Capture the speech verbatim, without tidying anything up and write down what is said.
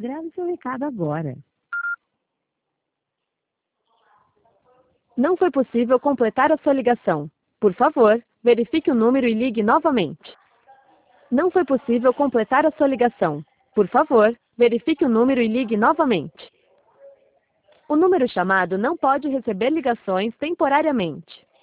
Grave seu recado agora. Não foi possível completar a sua ligação. Por favor, verifique o número e ligue novamente. Não foi possível completar a sua ligação. Por favor, verifique o número e ligue novamente. O número chamado não pode receber ligações temporariamente.